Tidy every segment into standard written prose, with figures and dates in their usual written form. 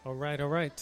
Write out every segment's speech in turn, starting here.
All right.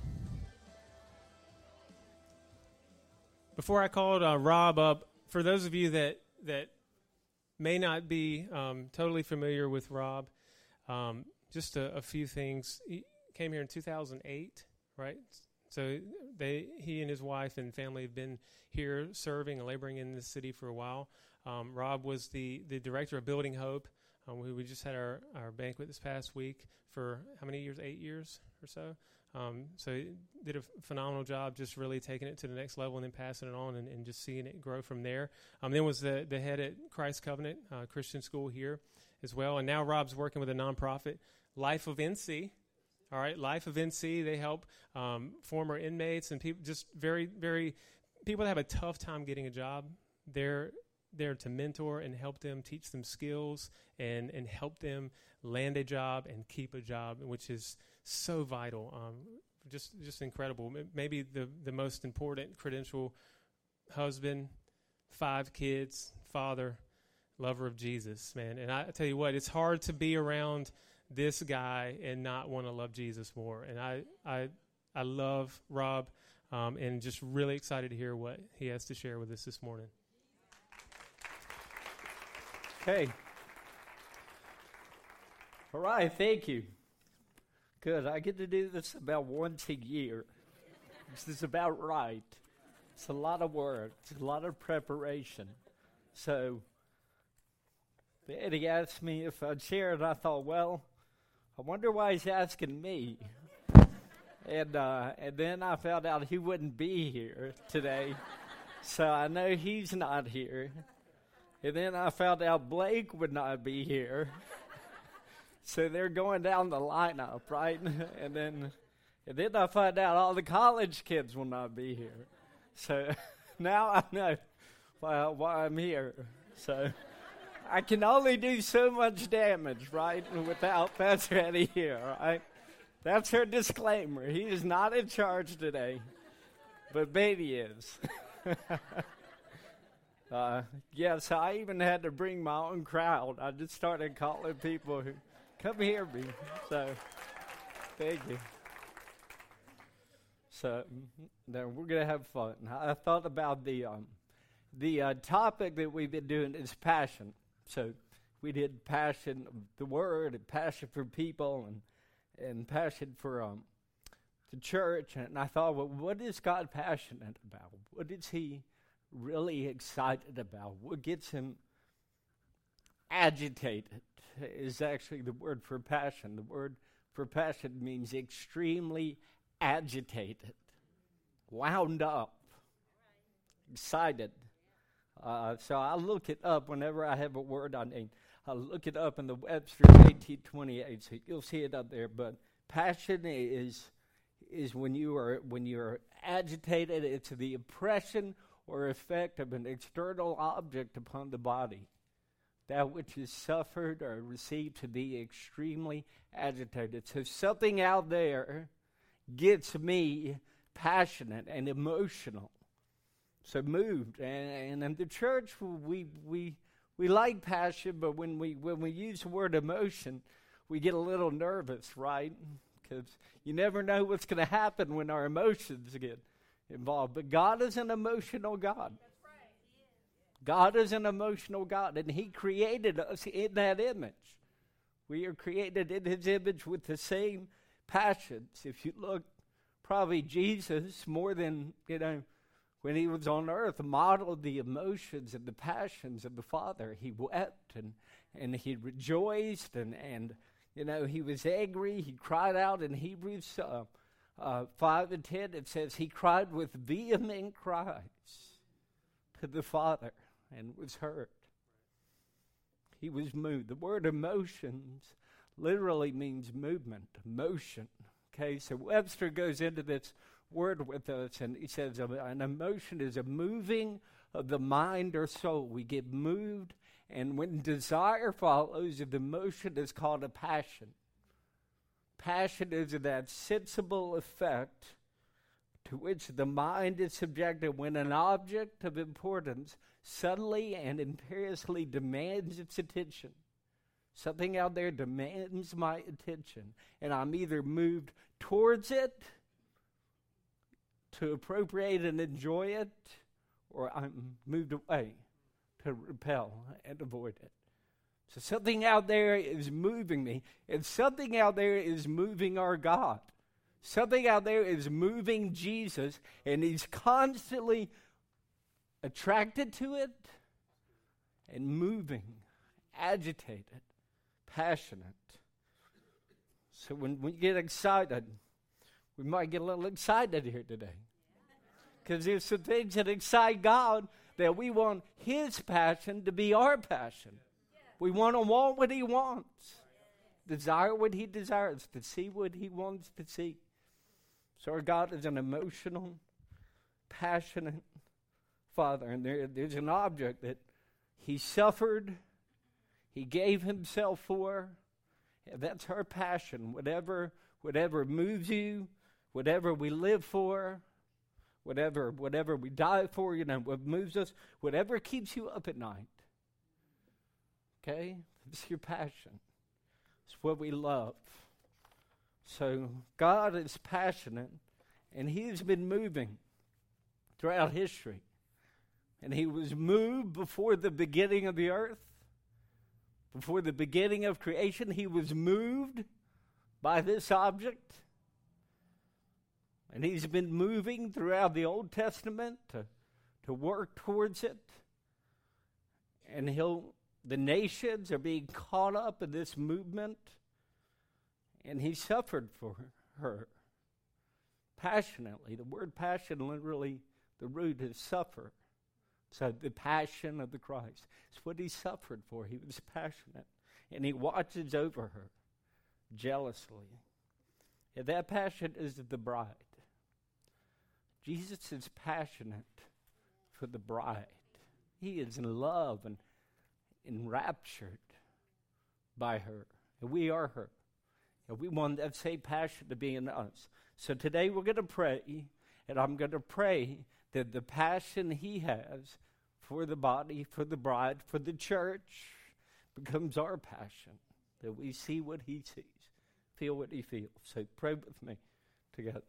Before I called Rob up, for those of you that may not be totally familiar with Rob, just a few things. He came here in 2008, right? So he and his wife and family have been here serving and laboring in the city for a while. Rob was the director of Building Hope. We just had our banquet this past week for how many years? 8 years or so. So he did a phenomenal job just really taking it to the next level and then passing it on and just seeing it grow from there. Then was the head at Christ Covenant Christian School here as well. And now Rob's working with a nonprofit, Life of NC. All right, Life of NC. They help former inmates and people, just very, very, people that have a tough time getting a job. They're there to mentor and help them, teach them skills and help them land a job and keep a job, which is so vital. Just incredible. Maybe the most important credential: husband, 5 kids, father, lover of Jesus, man. And I tell you what, it's hard to be around this guy and not want to love Jesus more. And I love Rob, and just really excited to hear what he has to share with us this morning. Hey. All right, thank you. Good. I get to do this about once a year. This is about right. It's a lot of work. It's a lot of preparation. So, Eddie asked me if I'd share it. I thought, well, I wonder why he's asking me. And then I found out he wouldn't be here today. So I know he's not here. And then I found out Blake would not be here. So they're going down the lineup, right? And then I find out all the college kids will not be here. So now I know why I'm here. So I can only do so much damage, right, without Pastor Eddie here, right? That's her disclaimer. He is not in charge today, but baby is. So I even had to bring my own crowd. I just started calling people who come hear me. So, thank you. So, now we're going to have fun. I thought about the topic that we've been doing is passion. So, we did passion of the word and passion for people and passion for the church. And I thought, well, what is God passionate about? What is he really excited about? What gets him agitated is actually the word for passion. The word for passion means extremely agitated, wound up, excited. So I look it up whenever I have a word I need. I look it up in the Webster 1828, so you'll see it up there. But passion is when you're agitated. It's the oppression or effect of an external object upon the body, that which is suffered or received to be extremely agitated. So something out there gets me passionate and emotional, so moved. And in the church, we like passion, but when we use the word emotion, we get a little nervous, right? Because you never know what's going to happen when our emotions get involved. But God is an emotional God. That's right. He is. God is an emotional God, and he created us in that image. We are created in his image with the same passions. If you look, probably Jesus, more than, when he was on earth, modeled the emotions and the passions of the Father. He wept and he rejoiced and he was angry. He cried out in Hebrews 5 and 10, it says he cried with vehement cries to the Father and was heard. He was moved. The word emotions literally means movement, motion. Okay, so Webster goes into this word with us, and he says an emotion is a moving of the mind or soul. We get moved, and when desire follows, the motion is called a passion. Passion is that sensible effect to which the mind is subjected when an object of importance suddenly and imperiously demands its attention. Something out there demands my attention, and I'm either moved towards it to appropriate and enjoy it, or I'm moved away to repel and avoid it. So something out there is moving me, and something out there is moving our God. Something out there is moving Jesus, and he's constantly attracted to it and moving, agitated, passionate. So when we get excited, we might get a little excited here today. Because there's some things that excite God that we want his passion to be our passion. We want to want what he wants, desire what he desires, to see what he wants to see. So our God is an emotional, passionate Father. And there's an object that he suffered, he gave himself for. And that's our passion. Whatever moves you, whatever we live for, whatever we die for, what moves us, whatever keeps you up at night. Okay? It's your passion. It's what we love. So God is passionate, and he has been moving throughout history. And he was moved before the beginning of the earth. Before the beginning of creation, he was moved by this object. And he's been moving throughout the Old Testament to work towards it. And the nations are being caught up in this movement. And he suffered for her passionately. The word passion, literally, the root is suffer. So the passion of the Christ. It's what he suffered for. He was passionate. And he watches over her jealously. And that passion is the bride. Jesus is passionate for the bride. He is in love and enraptured by her. And we are her. And we want that same passion to be in us. So today we're going to pray, and I'm going to pray that the passion he has for the body, for the bride, for the church, becomes our passion. That we see what he sees, feel what he feels. So pray with me together.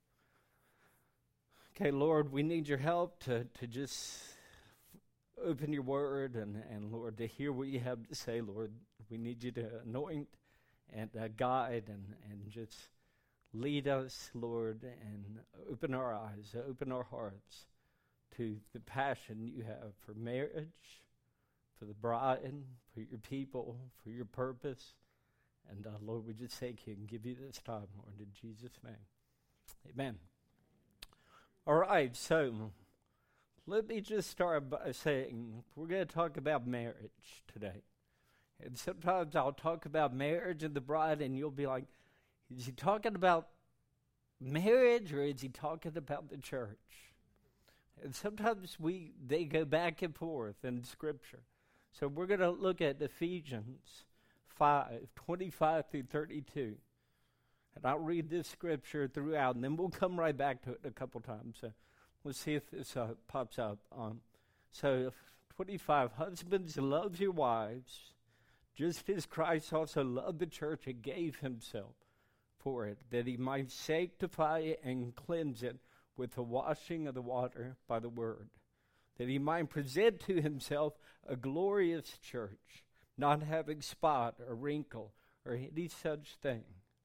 Okay, Lord, we need your help to just open your word and Lord, to hear what you have to say, Lord. We need you to anoint and guide and just lead us, Lord, and open our eyes, open our hearts to the passion you have for marriage, for the bride, for your people, for your purpose. And Lord, we just thank you and give you this time, Lord, in Jesus' name. Amen. All right, so let me just start by saying we're going to talk about marriage today. And sometimes I'll talk about marriage and the bride, and you'll be like, is he talking about marriage or is he talking about the church? And sometimes they go back and forth in Scripture. So we're going to look at Ephesians 5:25 through 32. And I'll read this Scripture throughout, and then we'll come right back to it a couple times. So let's see if this pops up. So 25, husbands, love your wives, just as Christ also loved the church and gave himself for it, that he might sanctify it and cleanse it with the washing of the water by the word, that he might present to himself a glorious church, not having spot or wrinkle or any such thing,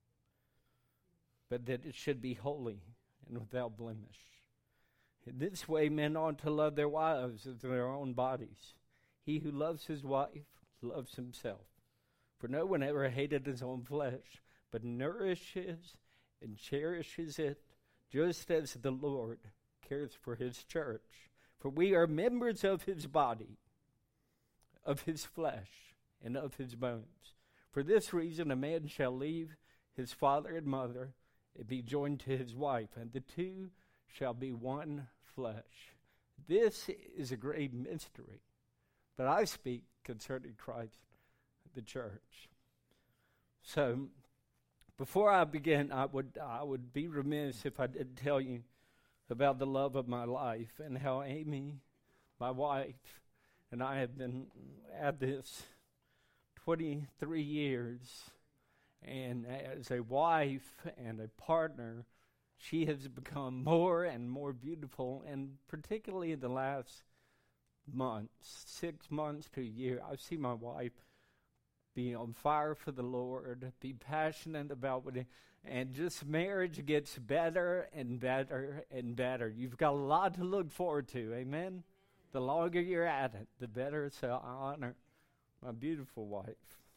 but that it should be holy and without blemish. In this way, men ought to love their wives as their own bodies. He who loves his wife loves himself. For no one ever hated his own flesh, but nourishes and cherishes it, just as the Lord cares for his church. For we are members of his body, of his flesh, and of his bones. For this reason a man shall leave his father and mother, and be joined to his wife, and the two shall be one flesh. This is a great mystery, but I speak concerning Christ, the church. So, before I begin, I would be remiss if I didn't tell you about the love of my life and how Amy, my wife, and I have been at this 23 years, and as a wife and a partner, she has become more and more beautiful, and particularly in the last months, 6 months to a year, I've seen my wife be on fire for the Lord, be passionate about what and just marriage gets better and better and better. You've got a lot to look forward to, amen? The longer you're at it, the better. So I honor my beautiful wife.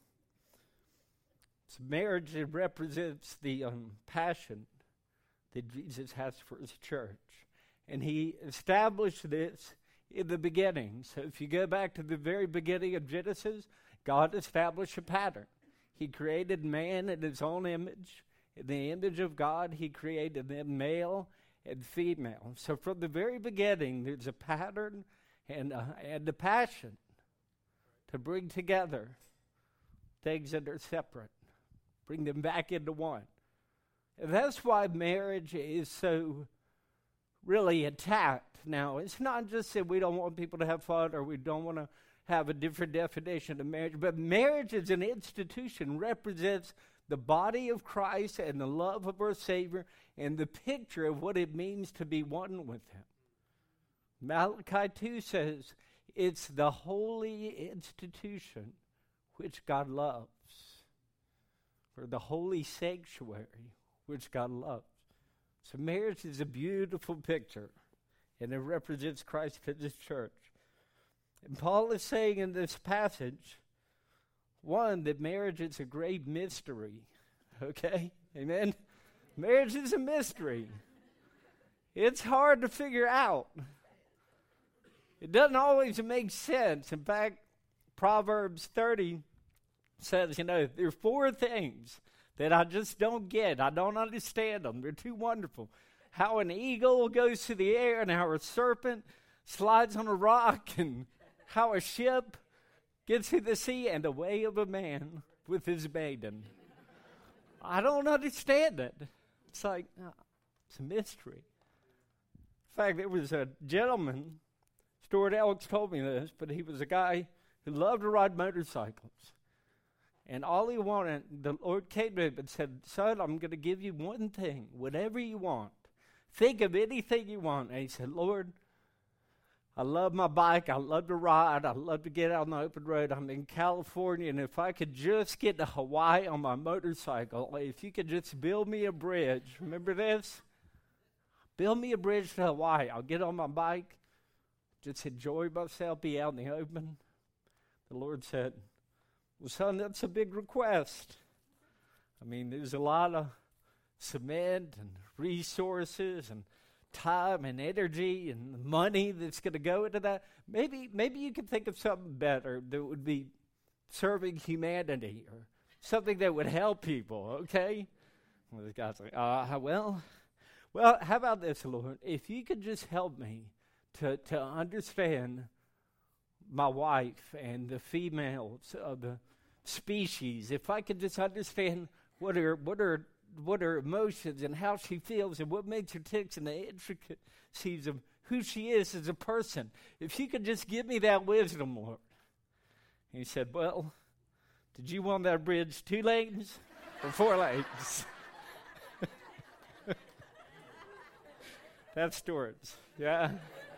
So marriage, it represents the passion that Jesus has for his church. And he established this in the beginning. So if you go back to the very beginning of Genesis, God established a pattern. He created man in his own image. In the image of God, he created them male and female. So from the very beginning, there's a pattern and a passion to bring together things that are separate, bring them back into one. And that's why marriage is so really attacked now. It's not just that we don't want people to have fun or we don't want to have a different definition of marriage, but marriage as an institution represents the body of Christ and the love of our Savior and the picture of what it means to be one with him. Malachi 2 says, it's the holy institution which God loves, or the holy sanctuary which God loves. So marriage is a beautiful picture, and it represents Christ and his church. And Paul is saying in this passage, one, that marriage is a great mystery. Okay? Amen? Marriage is a mystery. It's hard to figure out. It doesn't always make sense. In fact, Proverbs 30 says, there are 4 things that I just don't get. I don't understand them. They're too wonderful. How an eagle goes through the air, and how a serpent slides on a rock, and how a ship gets through the sea, and the way of a man with his maiden. I don't understand it. It's like, it's a mystery. In fact, there was a gentleman, Stuart Elks told me this, but he was a guy who loved to ride motorcycles. And all he wanted, the Lord came to him and said, son, I'm going to give you one thing, whatever you want. Think of anything you want. And he said, Lord, I love my bike. I love to ride. I love to get out on the open road. I'm in California, and if I could just get to Hawaii on my motorcycle, if you could just build me a bridge. Remember this? Build me a bridge to Hawaii. I'll get on my bike, just enjoy myself, be out in the open. The Lord said, well, son, that's a big request. I mean, there's a lot of cement and resources and time and energy and money that's going to go into that. Maybe you could think of something better that would be serving humanity or something that would help people, okay? Well, the guy's like, well, how about this, Lord? If you could just help me to understand my wife and the females of the species, if I could just understand what her emotions and how she feels and what makes her tick and the intricacies of who she is as a person. If you could just give me that wisdom, Lord. And he said, well, did you want that bridge 2 lanes or 4 lanes? That's Stuart's, yeah.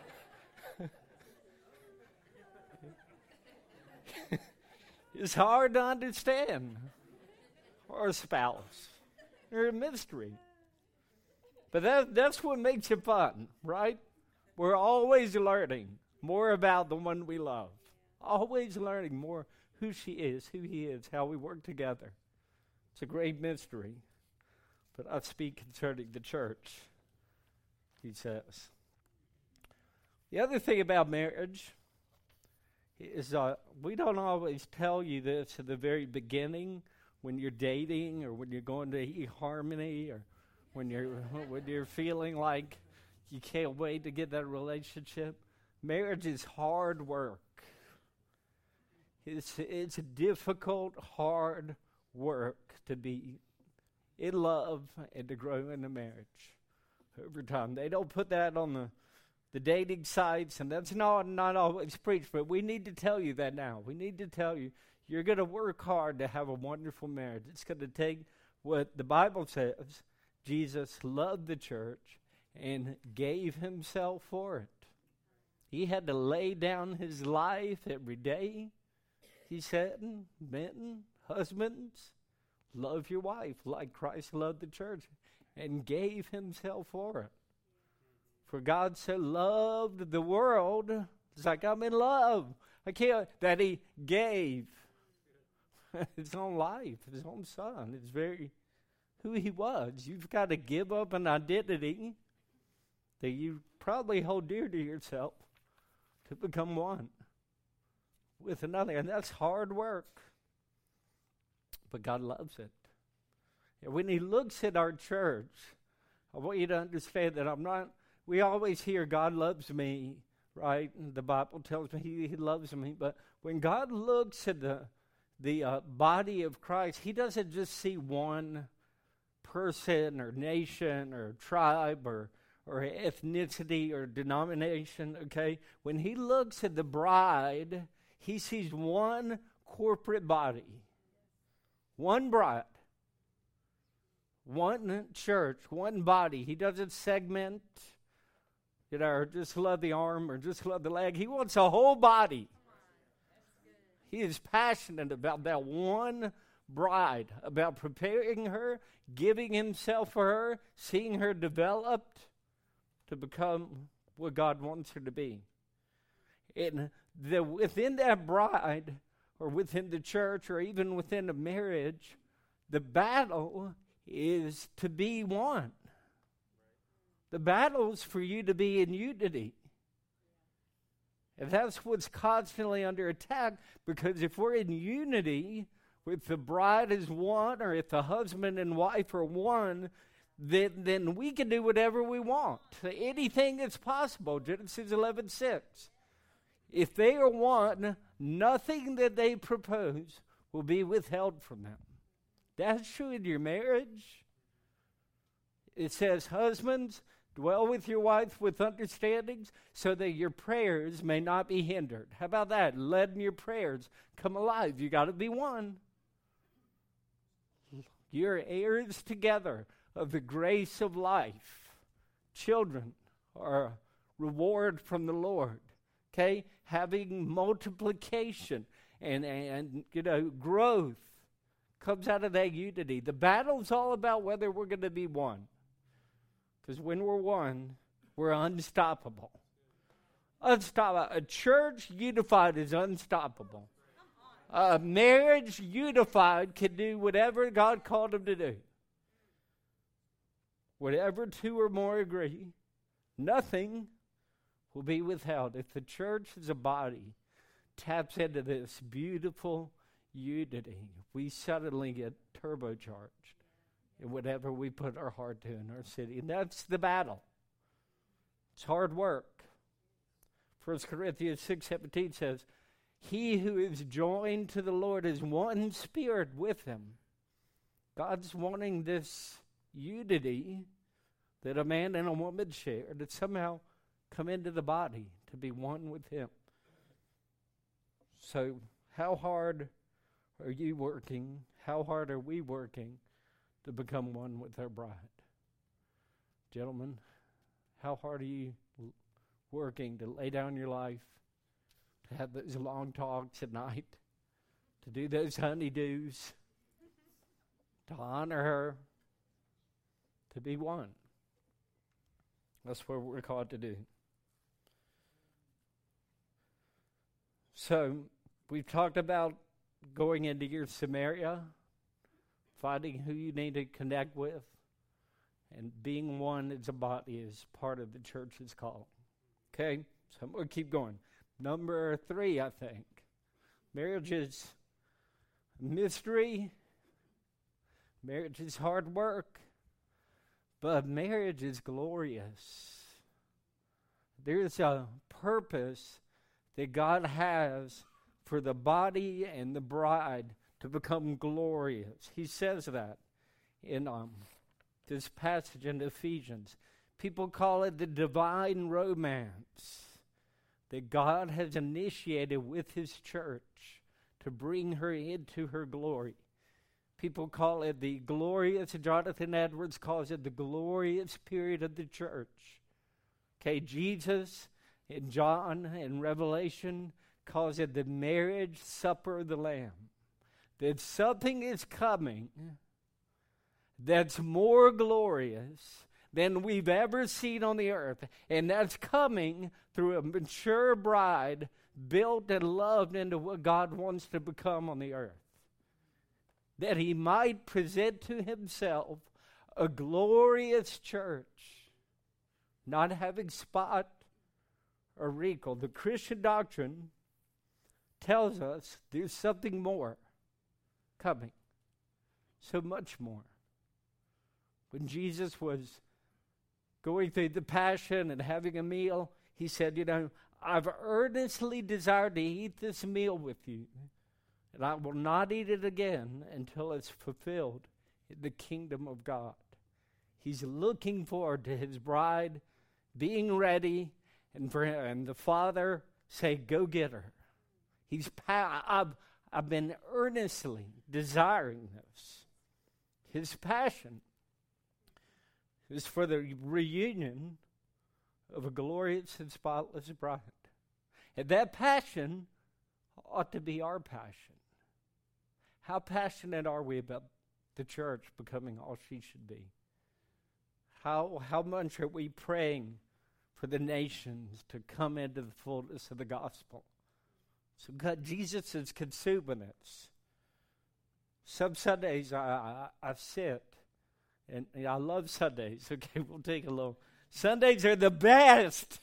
It's hard to understand our spouse. They're a mystery. But that's what makes it fun, right? We're always learning more about the one we love. Always learning more who she is, who he is, how we work together. It's a great mystery. But I speak concerning the church, he says. The other thing about marriage is we don't always tell you this at the very beginning when you're dating or when you're going to eHarmony or when you're feeling like you can't wait to get that relationship. Marriage is hard work. It's difficult, hard work to be in love and to grow in a marriage over time. They don't put that on the dating sites, and that's not always preached, but we need to tell you that now. We need to tell you, You're going to work hard to have a wonderful marriage. It's going to take what the Bible says. Jesus loved the church and gave himself for it. He had to lay down his life every day. He said, men, husbands, love your wife like Christ loved the church and gave himself for it. For God so loved the world, it's like I'm in love. That he gave his own life, his own son. It's very who he was. You've got to give up an identity that you probably hold dear to yourself to become one with another. And that's hard work. But God loves it. And when he looks at our church, I want you to understand that we always hear God loves me, right? And the Bible tells me he loves me. But when God looks at the body of Christ, he doesn't just see one person or nation or tribe or ethnicity or denomination, okay? When he looks at the bride, he sees one corporate body, one bride, one church, one body. He doesn't segment, or just love the arm or just love the leg. He wants a whole body. He is passionate about that one bride, about preparing her, giving himself for her, seeing her developed to become what God wants her to be. And within that bride, or within the church, or even within a marriage, the battle is to be one. The battle is for you to be in unity. And that's what's constantly under attack, because if we're in unity, if the bride is one, or if the husband and wife are one, then we can do whatever we want. Anything is possible. Genesis 11:6. If they are one, nothing that they propose will be withheld from them. That's true in your marriage. It says, husbands, dwell with your wife with understandings so that your prayers may not be hindered. How about that? Letting your prayers come alive. You got to be one. You're heirs together of the grace of life. Children are a reward from the Lord. Okay? Having multiplication and growth comes out of that unity. The battle's all about whether we're going to be one. Because when we're one, we're unstoppable. Unstoppable. A church unified is unstoppable. A marriage unified can do whatever God called them to do. Whatever two or more agree, nothing will be withheld. If the church as a body taps into this beautiful unity, we suddenly get turbocharged in whatever we put our heart to in our city. And that's the battle. It's hard work. 1 Corinthians 6:17 says, he who is joined to the Lord is one spirit with him. God's wanting this unity that a man and a woman share to somehow come into the body, to be one with him. So how hard are you working? How hard are we working to become one with our bride? Gentlemen, how hard are you working to lay down your life, to have those long talks at night, to do those honeydews, to honor her, to be one? That's what we're called to do. So, we've talked about going into your Samaria, finding who you need to connect with, and being one as a body is part of the church's call. Okay? So I'm going to keep going. Number 3, I think. Marriage is mystery. Marriage is hard work. But marriage is glorious. There's a purpose that God has for the body and the bride to become glorious. He says that in this passage in Ephesians. People call it the divine romance that God has initiated with his church to bring her into her glory. People call it the glorious, Jonathan Edwards calls it the glorious period of the church. Okay, Jesus in John in Revelation calls it the marriage supper of the Lamb. That something is coming that's more glorious than we've ever seen on the earth. And that's coming through a mature bride built and loved into what God wants to become on the earth. That he might present to himself a glorious church, not having spot or wrinkle. The Christian doctrine tells us there's something more coming, so much more. When Jesus was going through the passion and having a meal, he said, I've earnestly desired to eat this meal with you, and I will not eat it again until it's fulfilled in the kingdom of God. He's looking forward to his bride being ready, and the Father say, go get her. I've been earnestly desiring this. His passion is for the reunion of a glorious and spotless bride. And that passion ought to be our passion. How passionate are we about the church becoming all she should be? How much are we praying for the nations to come into the fullness of the gospel? So God, Jesus is consuming us. Some Sundays I sit, and I love Sundays. Okay, we'll take a little. Sundays are the best.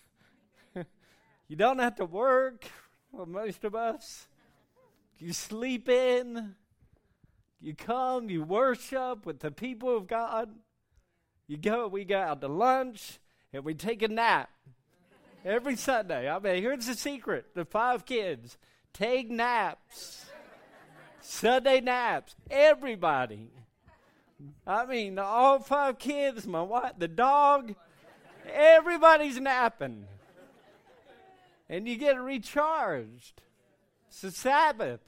You don't have to work, well, most of us. You sleep in. You come, you worship with the people of God. We go out to lunch, and we take a nap. Every Sunday. I mean, here's the secret. The 5 kids take naps. Sunday naps. Everybody. I mean, all 5 kids, my wife, the dog, everybody's napping. And you get recharged. It's the Sabbath.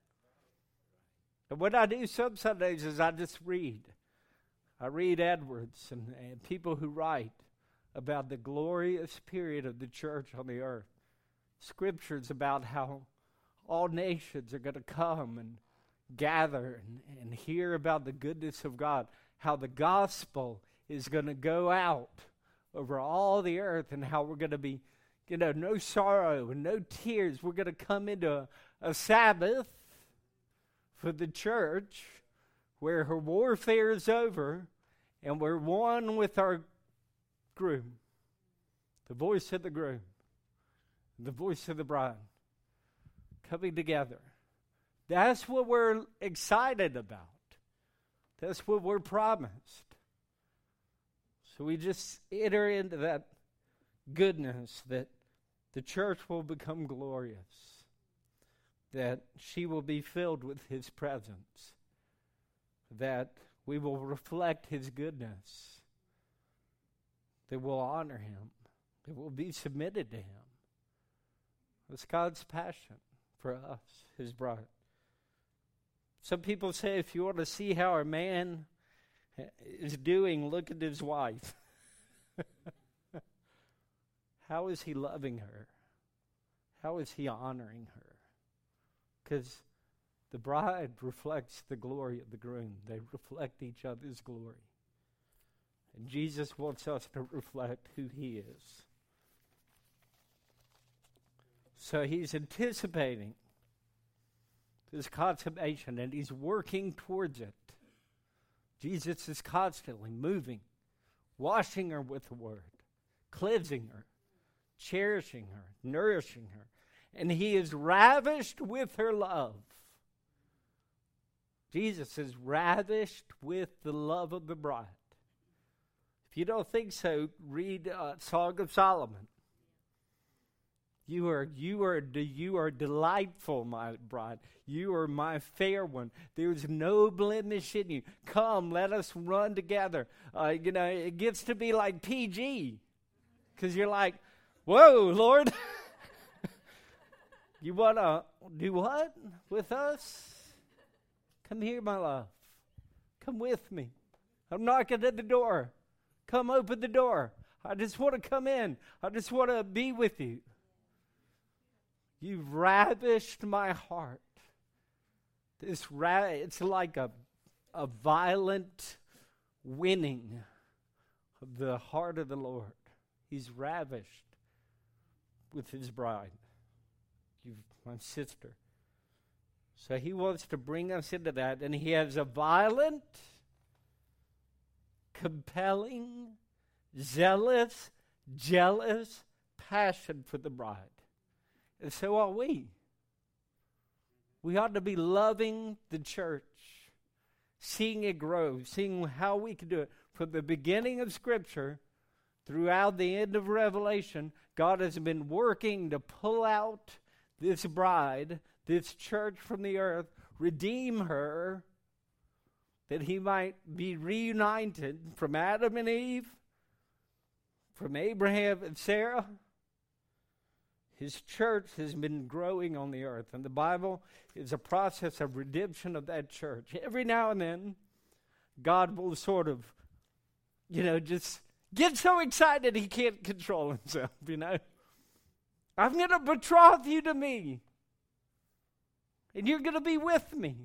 And what I do some Sundays is I just read. I read Edwards and people who write about the glorious period of the church on the earth. Scriptures about how all nations are going to come and gather and hear about the goodness of God, how the gospel is going to go out over all the earth, and how we're going to be, no sorrow and no tears. We're going to come into a Sabbath for the church where her warfare is over and we're one with our groom, the voice of the groom, the voice of the bride, coming together. That's what we're excited about. That's what we're promised. So we just enter into that goodness that the church will become glorious, that she will be filled with his presence, that we will reflect his goodness, that we'll honor him, that we'll be submitted to him. It's God's passion for us, his bride. Some people say if you want to see how a man is doing, look at his wife. How is he loving her? How is he honoring her? Because the bride reflects the glory of the groom. They reflect each other's glory. And Jesus wants us to reflect who he is. So he's anticipating this consummation, and he's working towards it. Jesus is constantly moving, washing her with the word, cleansing her, cherishing her, nourishing her. And he is ravished with her love. Jesus is ravished with the love of the bride. If you don't think so, read Song of Solomon. You are delightful, my bride. You are my fair one. There's no blemish in you. Come, let us run together. It gets to be like PG. Because you're like, whoa, Lord. You want to do what with us? Come here, my love. Come with me. I'm knocking at the door. Come open the door. I just want to come in. I just want to be with you. You've ravished my heart. It's like a violent winning of the heart of the Lord. He's ravished with his bride, my sister. So he wants to bring us into that, and he has a violent, compelling, zealous, jealous passion for the bride. And so are we. We ought to be loving the church, seeing it grow, seeing how we can do it. From the beginning of Scripture throughout the end of Revelation, God has been working to pull out this bride, this church from the earth, redeem her, that he might be reunited from Adam and Eve, from Abraham and Sarah. His church has been growing on the earth, and the Bible is a process of redemption of that church. Every now and then, God will sort of, just get so excited he can't control himself, I'm going to betroth you to me, and you're going to be with me.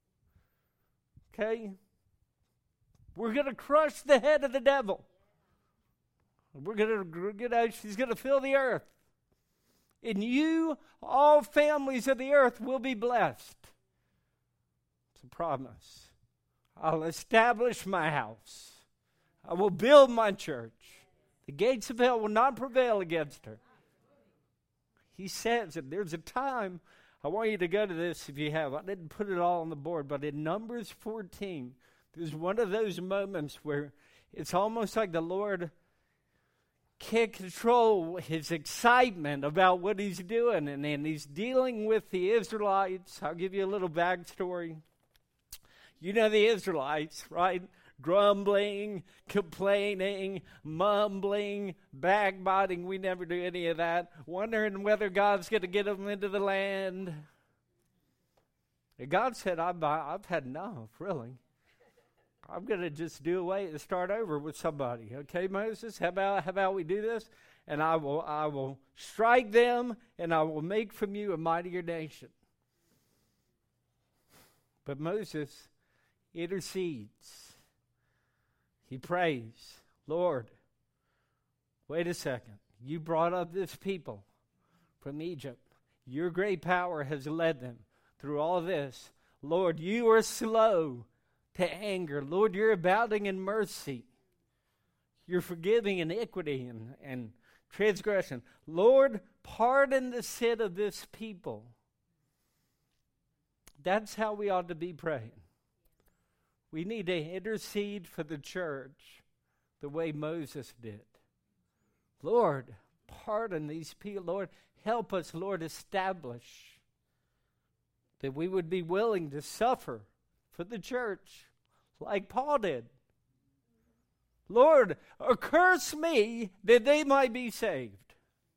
Okay? We're going to crush the head of the devil. We're going to, she's going to fill the earth. In you, all families of the earth will be blessed. It's a promise. I'll establish my house. I will build my church. The gates of hell will not prevail against her. He says that there's a time, I want you to go to this if you have. I didn't put it all on the board, but in Numbers 14, there's one of those moments where it's almost like the Lord can't control his excitement about what he's doing. And then he's dealing with the Israelites. I'll give you a little backstory. You know the Israelites, right? Grumbling, complaining, mumbling, backbiting. We never do any of that. Wondering whether God's going to get them into the land. And God said, I've had enough, really. I'm going to just do away and start over with somebody. Okay, Moses, how about we do this? And I will strike them, and I will make from you a mightier nation. But Moses intercedes. He prays, Lord, wait a second. You brought up this people from Egypt. Your great power has led them through all this. Lord, you are slow to anger. Lord, you're abounding in mercy. You're forgiving iniquity and transgression. Lord, pardon the sin of this people. That's how we ought to be praying. We need to intercede for the church the way Moses did. Lord, pardon these people. Lord, help us, Lord, establish that we would be willing to suffer for the church like Paul did. Lord, curse me that they might be saved.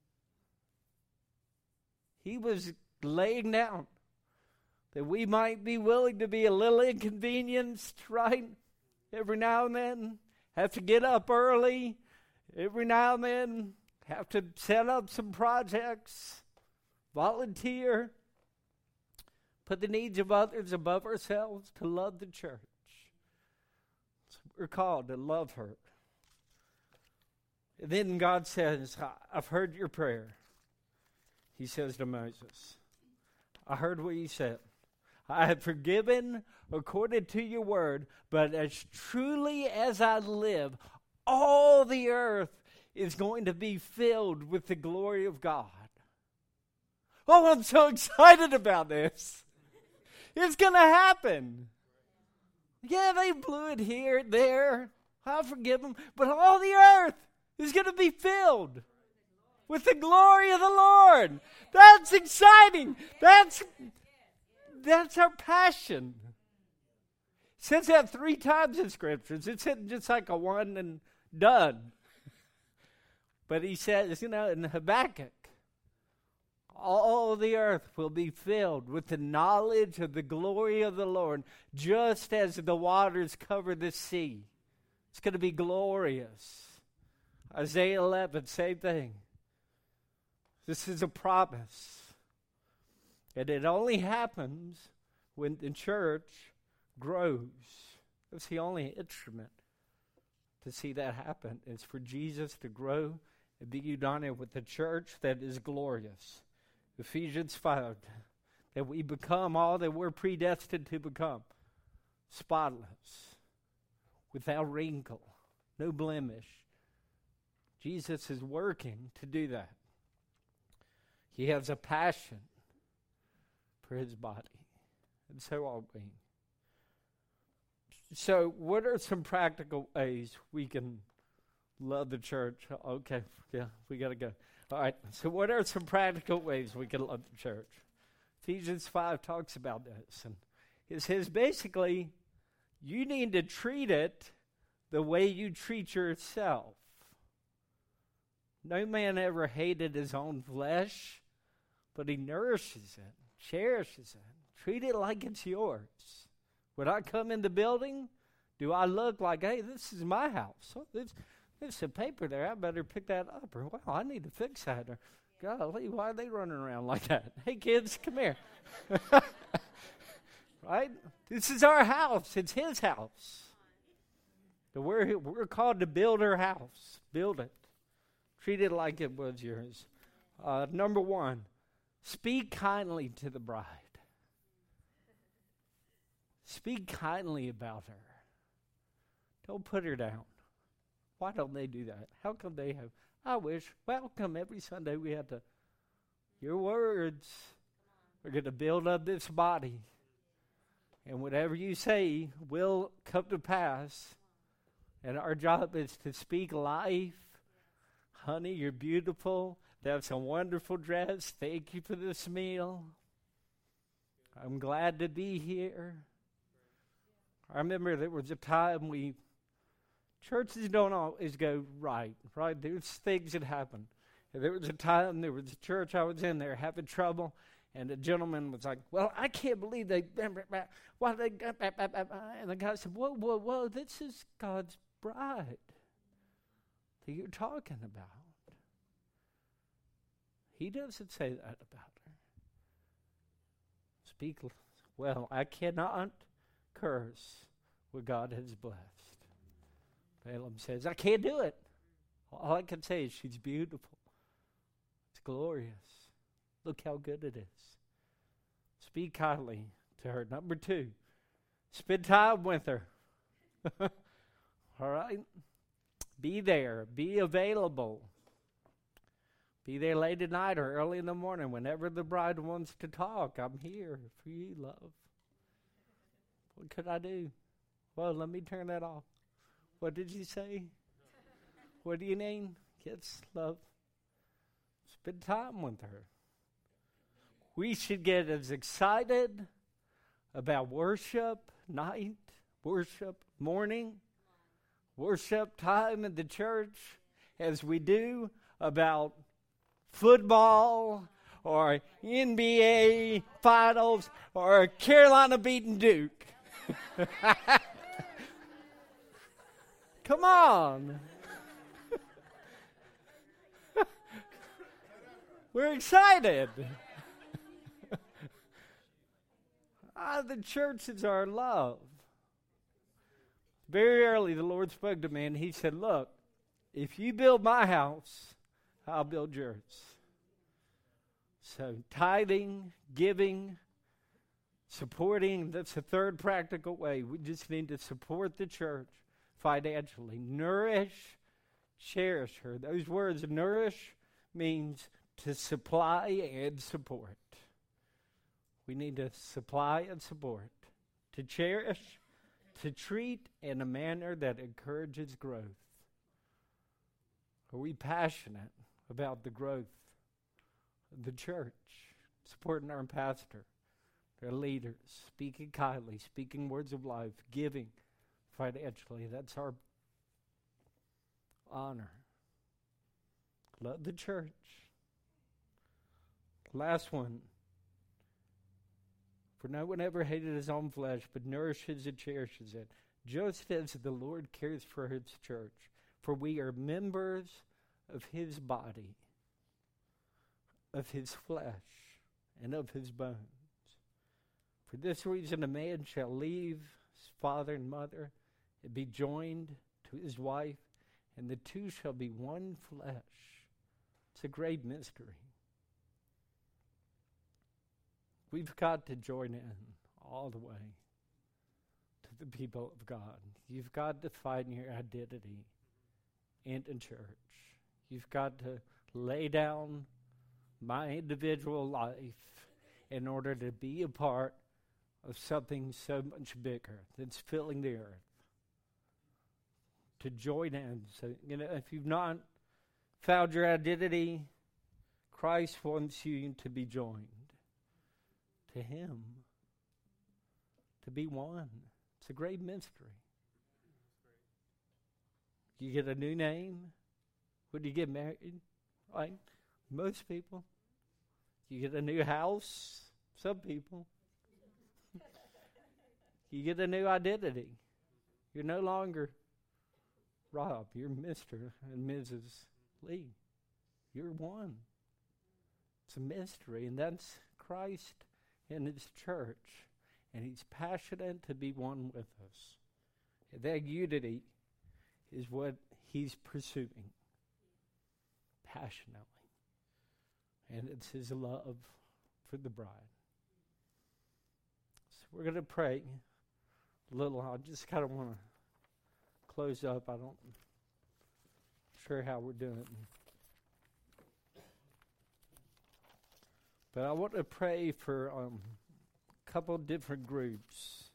He was laying down that we might be willing to be a little inconvenienced, right? Every now and then, have to get up early. Every now and then, have to set up some projects, volunteer, put the needs of others above ourselves, to love the church. So we're called to love her. And then God says, I've heard your prayer. He says to Moses, I heard what you said. I have forgiven according to your word, but as truly as I live, all the earth is going to be filled with the glory of God. Oh, I'm so excited about this. It's going to happen. Yeah, they blew it here, there. I'll forgive them. But all the earth is going to be filled with the glory of the Lord. That's exciting. That's our passion. It says that 3 times in Scriptures. It's just like a one and done. But he says, in Habakkuk, All the earth will be filled with the knowledge of the glory of the Lord, just as the waters cover the sea. It's going to be glorious. Isaiah 11, same thing. This is a promise. And it only happens when the church grows. That's the only instrument to see that happen. It's for Jesus to grow and be united with the church that is glorious. Ephesians 5, that we become all that we're predestined to become. Spotless, without wrinkle, no blemish. Jesus is working to do that. He has a passion for his body, and so are we. So what are some practical ways we can love the church? Okay, yeah, we got to go. All right, so what are some practical ways we can love the church? Ephesians 5 talks about this, and it says basically, you need to treat it the way you treat yourself. No man ever hated his own flesh, but he nourishes it, cherishes it. Treat it like it's yours. When I come in the building, do I look like, hey, this is my house? Oh, there's some paper there. I better pick that up. Or, well, I need to fix that. Or, golly, why are they running around like that? Hey, kids, come here. Right? This is our house. It's his house. So we're called to build our house. Build it. Treat it like it was yours. Number 1, speak kindly to the bride. Speak kindly about her. Don't put her down. Why don't they do that? How come they have? I wish. Welcome every Sunday we have to. Your words are going to build up this body. And whatever you say will come to pass. And our job is to speak life. Honey, you're beautiful. That's a wonderful dress. Thank you for this meal. I'm glad to be here. I remember there was a time churches don't always go right? There's things that happen. And there was a time, there was a church I was in there having trouble, and a gentleman was like, well, I can't believe why they, and the guy said, whoa, this is God's bride that you're talking about. He doesn't say that about her. Speak, well, I cannot curse what God has blessed. Balaam says, I can't do it. All I can say is she's beautiful. It's glorious. Look how good it is. Speak kindly to her. Number 2, spend time with her. All right? Be there. Be available. Be there late at night or early in the morning. Whenever the bride wants to talk, I'm here for you, love. What could I do? Well, let me turn that off. What did you say? What do you need? Yes, love. Spend time with her. We should get as excited about worship night, worship morning, worship time in the church as we do about football or NBA finals or Carolina beating Duke. Come on. We're excited. The church is our love. Very early, the Lord spoke to me, and he said, look, if you build my house, I'll build yours. So tithing, giving, supporting, that's the third practical way. We just need to support the church financially. Nourish, cherish her. Those words, nourish, means to supply and support. We need to supply and support, to cherish, to treat in a manner that encourages growth. Are we passionate about the growth of the church, supporting our pastor, their leaders, speaking kindly, speaking words of life, giving financially? That's our honor. Love the church. Last one. For no one ever hated his own flesh, but nourishes and cherishes it, just as the Lord cares for his church. For we are members of his body, of his flesh, and of his bones. For this reason a man shall leave his father and mother, and be joined to his wife, and the two shall be one flesh. It's a great mystery. We've got to join in all the way to the people of God. You've got to find your identity in the church. You've got to lay down my individual life in order to be a part of something so much bigger that's filling the earth. To join in. So, if you've not found your identity, Christ wants you to be joined to him, to be one. It's a great mystery. You get a new name when you get married, right? Most people. You get a new house, some people. You get a new identity. You're no longer Rob, you're Mr. and Mrs. Lee. You're one. It's a mystery, and that's Christ in his church, and he's passionate to be one with us. And that unity is what he's pursuing passionately, and it's his love for the bride. So we're going to pray a little. I just kind of want to close up. I don't sure how we're doing, but I want to pray for a couple different groups.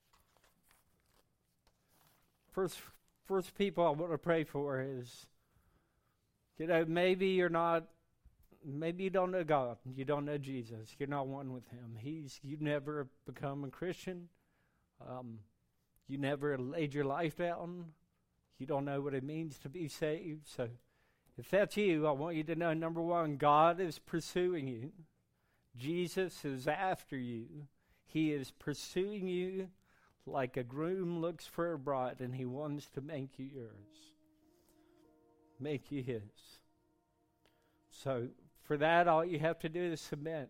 First people I want to pray for is, maybe you don't know God, you don't know Jesus, you're not one with him. You've never become a Christian. You never laid your life down. You don't know what it means to be saved. So if that's you, I want you to know, number one, God is pursuing you. Jesus is after you. He is pursuing you like a groom looks for a bride, and he wants to make you yours. Make you his. So for that, all you have to do is submit.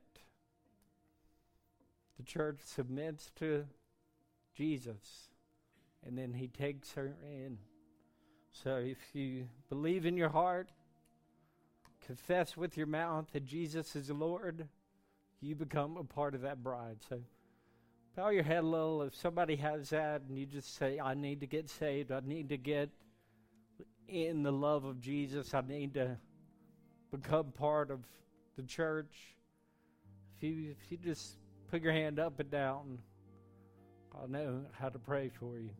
The church submits to Jesus, and then he takes her in. So if you believe in your heart, confess with your mouth that Jesus is the Lord, you become a part of that bride. So bow your head a little. If somebody has that and you just say, I need to get saved, I need to get in the love of Jesus, I need to become part of the church. If you just put your hand up and down, I'll know how to pray for you.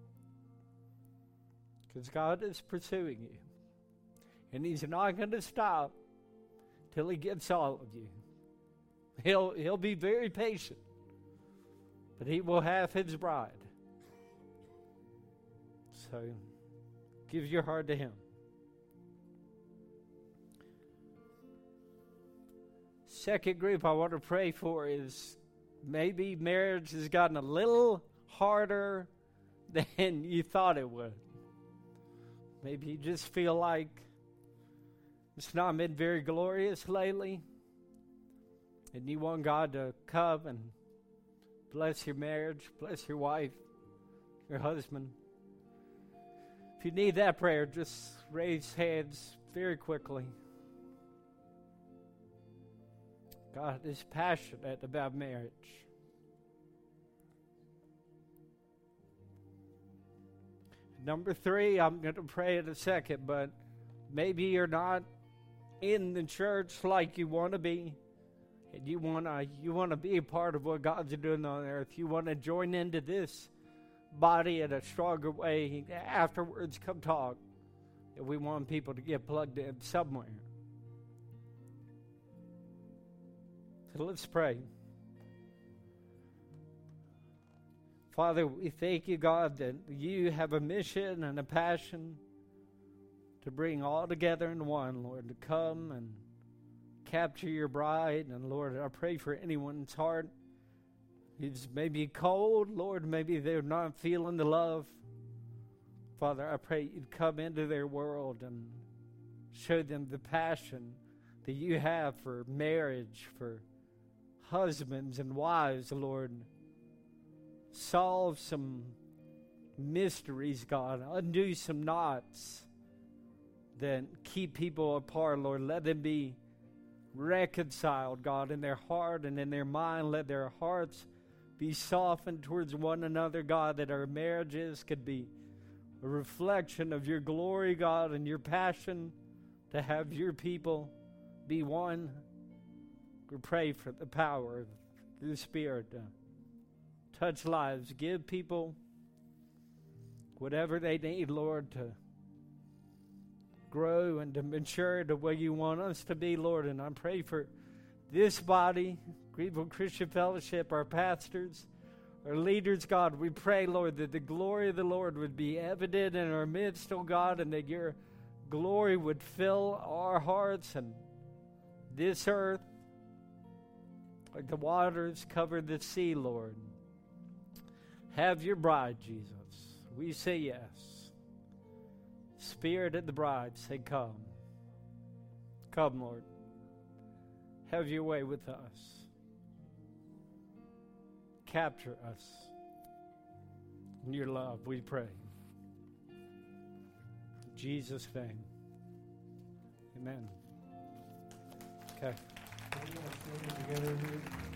Because God is pursuing you. And he's not going to stop till he gets all of you. He'll be very patient. But he will have his bride. So give your heart to him. Second group I want to pray for is, maybe marriage has gotten a little harder than you thought it would. Maybe you just feel like it's not been very glorious lately, and you want God to come and bless your marriage, bless your wife, your husband. If you need that prayer, just raise hands very quickly. God is passionate about marriage. Number 3, I'm going to pray in a second, but maybe you're not in the church like you want to be, and you want to be a part of what God's doing on earth. You want to join into this body in a stronger way. Afterwards, come talk. And we want people to get plugged in somewhere. So let's pray. Father, we thank you, God, that you have a mission and a passion to bring all together in one, Lord, to come and capture your bride. And Lord, I pray for anyone's heart who's maybe cold. Lord, maybe they're not feeling the love. Father, I pray you'd come into their world and show them the passion that you have for marriage, for husbands and wives, Lord. Solve some mysteries, God. Undo some knots that keep people apart, Lord. Let them be reconciled, God, in their heart and in their mind. Let their hearts be softened towards one another, God, that our marriages could be a reflection of your glory, God, and your passion to have your people be one. We pray for the power of the Spirit to touch lives, give people whatever they need, Lord, to grow and to mature the way you want us to be, Lord. And I pray for this body, Greenville Christian Fellowship, our pastors, our leaders, God. We pray, Lord, that the glory of the Lord would be evident in our midst, oh God, and that your glory would fill our hearts and this earth like the waters cover the sea, Lord. Have your bride, Jesus. We say yes. Spirit of the bride, say come. Come, Lord. Have your way with us. Capture us in your love, we pray. In Jesus' name. Amen. Okay. Together here.